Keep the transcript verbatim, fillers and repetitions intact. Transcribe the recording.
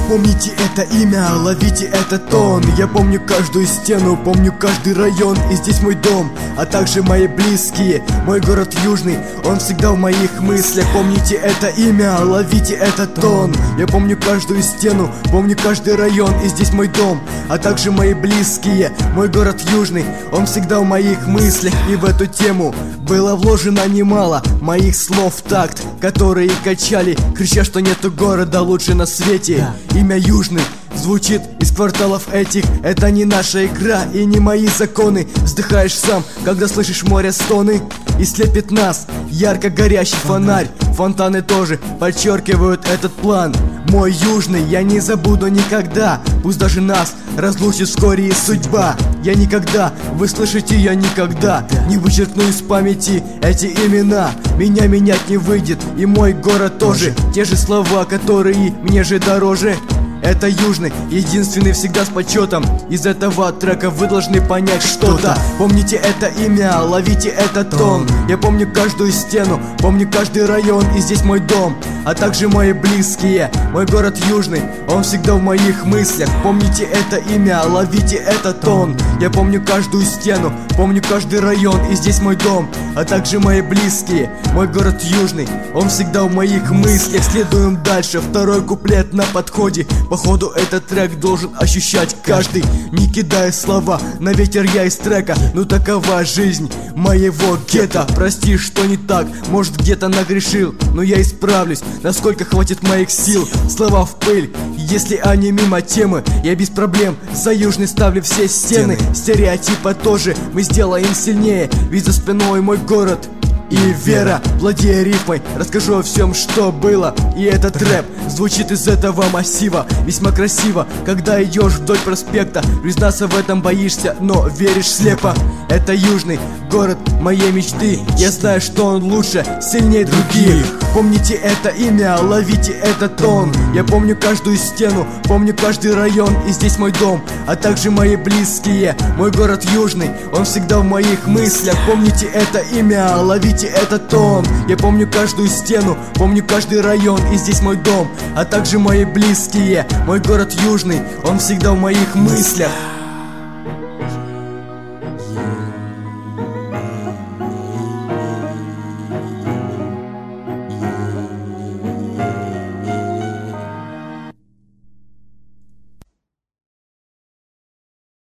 Помните это имя, ловите этот тон. Я помню каждую стену, помню каждый район. И здесь мой дом, а также мои близкие. Мой город Южный, он всегда в моих мыслях. Помните это имя, ловите этот тон. Я помню каждую стену, помню каждый район. И здесь мой дом, а также мои близкие. Мой город Южный, он всегда в моих мыслях. И в эту тему было вложено немало моих слов в такт, которые качали, крича, что нету города лучше на свете. Имя Южный звучит из кварталов этих. Это не наша игра и не мои законы. Вздыхаешь сам, когда слышишь море стоны. И слепит нас ярко горящий фонарь. Фонтаны тоже подчеркивают этот план. Мой Южный я не забуду никогда. Пусть даже нас разлучит вскоре и судьба. Я никогда, вы слышите, я никогда не вычеркну из памяти эти имена. Меня менять не выйдет, и мой город тоже. Те же слова, которые мне же дороже. Это Южный, единственный всегда с почетом. Из этого трека вы должны понять что-то. Помните это имя, ловите этот тон. Я помню каждую стену, помню каждый район. И здесь мой дом, а также мои близкие. Мой город Южный, он всегда в моих мыслях. Помните это имя, ловите этот тон. Я помню каждую стену, помню каждый район. И здесь мой дом, а также мои близкие. Мой город Южный, он всегда в моих мыслях. Следуем дальше, второй куплет на подходе. Походу этот трек должен ощущать каждый. Не кидая слова на ветер я из трека. Ну такова жизнь моего гетто. Прости, что не так, может где-то нагрешил, но я исправлюсь, насколько хватит моих сил. Слова в пыль, если они мимо темы, я без проблем за Южный ставлю все стены. Стереотипа тоже мы сделаем сильнее, ведь за спиной мой город и вера. Владея рифмой, расскажу о всем, что было. И этот рэп звучит из этого массива весьма красиво. Когда идешь вдоль проспекта, признаться в этом боишься, но веришь слепо. Это Южный, город моей мечты. Я знаю, что он лучше, сильнее других. Помните это имя, ловите этот тон. Я помню каждую стену, помню каждый район. И здесь мой дом, а также мои близкие. Мой город Южный, он всегда в моих мыслях. Помните это имя, ловите этот тон. Я помню каждую стену, помню каждый район. И здесь мой дом, а также мои близкие. Мой город Южный, он всегда в моих мыслях.